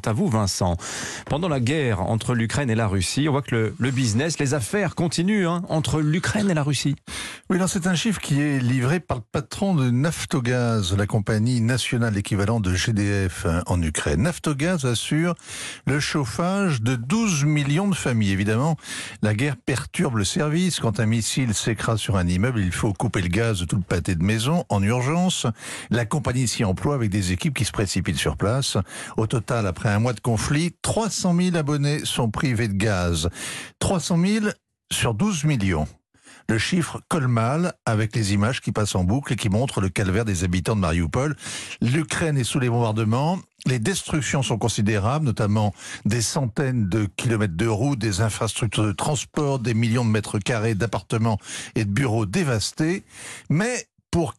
à vous, Vincent. Pendant la guerre entre l'Ukraine et la Russie, on voit que le business, les affaires continuent entre l'Ukraine et la Russie. Oui, non, c'est un chiffre qui est livré par le patron de Naftogaz, la compagnie nationale équivalente de GDF en Ukraine. Naftogaz assure le chauffage de 12 millions de familles. Évidemment, la guerre perturbe le service. Quand un missile s'écrase sur un immeuble, il faut couper le gaz de tout le pâté de maison en urgence. La compagnie s'y emploie avec des équipes qui se précipitent sur place. Au total, après un mois de conflit, 300 000 abonnés sont privés de gaz. 300 000 sur 12 millions. Le chiffre colle mal avec les images qui passent en boucle et qui montrent le calvaire des habitants de Mariupol. L'Ukraine est sous les bombardements. Les destructions sont considérables, notamment des centaines de kilomètres de routes, des infrastructures de transport, des millions de mètres carrés d'appartements et de bureaux dévastés. Mais pour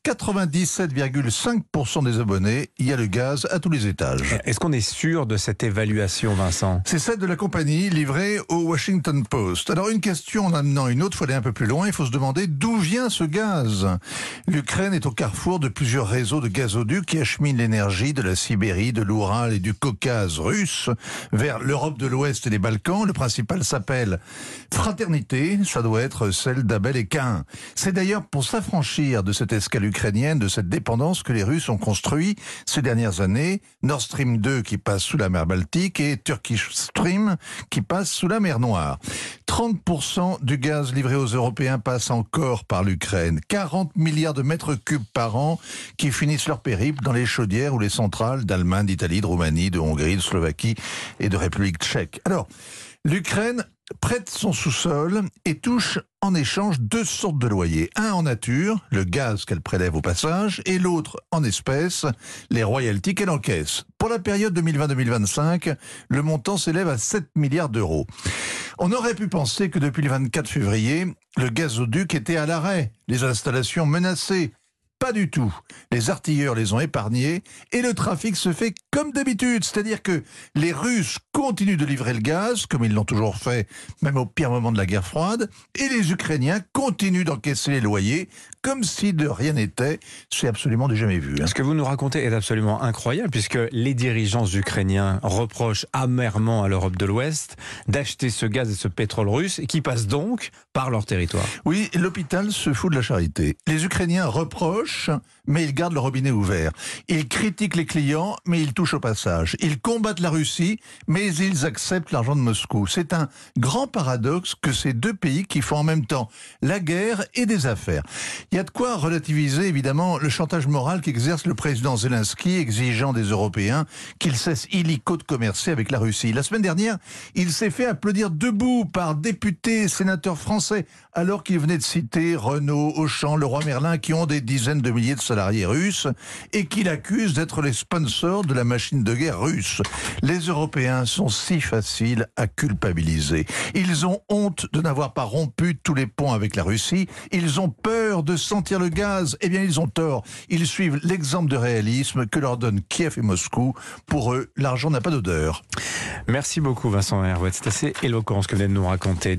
97,5% des abonnés, il y a le gaz à tous les étages. Est-ce qu'on est sûr de cette évaluation, Vincent ? C'est celle de la compagnie livrée au Washington Post. Alors une question en amenant une autre, il faut aller un peu plus loin, il faut se demander d'où vient ce gaz. L'Ukraine est au carrefour de plusieurs réseaux de gazoducs qui acheminent l'énergie de la Sibérie, de l'Oural et du Caucase russe vers l'Europe de l'Ouest et les Balkans. Le principal s'appelle Fraternité, ça doit être celle d'Abel et Caïn. C'est d'ailleurs pour s'affranchir de cette escale ukrainienne, de cette dépendance que les Russes ont construit ces dernières années. Nord Stream 2 qui passe sous la mer Baltique et Turkish Stream qui passe sous la mer Noire. 30% du gaz livré aux Européens passe encore par l'Ukraine. 40 milliards de mètres cubes par an qui finissent leur périple dans les chaudières ou les centrales d'Allemagne, d'Italie, de Roumanie, de Hongrie, de Slovaquie et de République tchèque. Alors, l'Ukraine prête son sous-sol et touche en échange deux sortes de loyers. Un en nature, le gaz qu'elle prélève au passage, et l'autre en espèces, les royalties qu'elle encaisse. Pour la période 2020-2025, le montant s'élève à 7 milliards d'euros. On aurait pu penser que depuis le 24 février, le gazoduc était à l'arrêt, les installations menacées. Pas du tout. Les artilleurs les ont épargnés et le trafic se fait comme d'habitude. C'est-à-dire que les Russes continuent de livrer le gaz, comme ils l'ont toujours fait, même au pire moment de la guerre froide, et les Ukrainiens continuent d'encaisser les loyers, comme si de rien n'était. C'est absolument du jamais vu. Ce que vous nous racontez est absolument incroyable, puisque les dirigeants ukrainiens reprochent amèrement à l'Europe de l'Ouest d'acheter ce gaz et ce pétrole russe, qui passe donc par leur territoire. Oui, l'hôpital se fout de la charité. Les Ukrainiens reprochent, mais ils gardent le robinet ouvert. Ils critiquent les clients, mais ils touchent au passage. Ils combattent la Russie, mais ils acceptent l'argent de Moscou. C'est un grand paradoxe que ces deux pays qui font en même temps la guerre et des affaires. Il y a de quoi relativiser, évidemment, le chantage moral qu'exerce le président Zelensky, exigeant des Européens qu'ils cessent illico de commercer avec la Russie. La semaine dernière, il s'est fait applaudir debout par députés et sénateurs français, alors qu'il venait de citer Renault, Auchan, Leroy Merlin, qui ont des dizaines de milliers de salariés russes et qu'il accuse d'être les sponsors de la machine de guerre russe. Les Européens sont si faciles à culpabiliser. Ils ont honte de n'avoir pas rompu tous les ponts avec la Russie. Ils ont peur de sentir le gaz. Eh bien, ils ont tort. Ils suivent l'exemple de réalisme que leur donnent Kiev et Moscou. Pour eux, l'argent n'a pas d'odeur. Merci beaucoup, Vincent Hervouet. C'est assez éloquent ce que vous venez de nous raconter.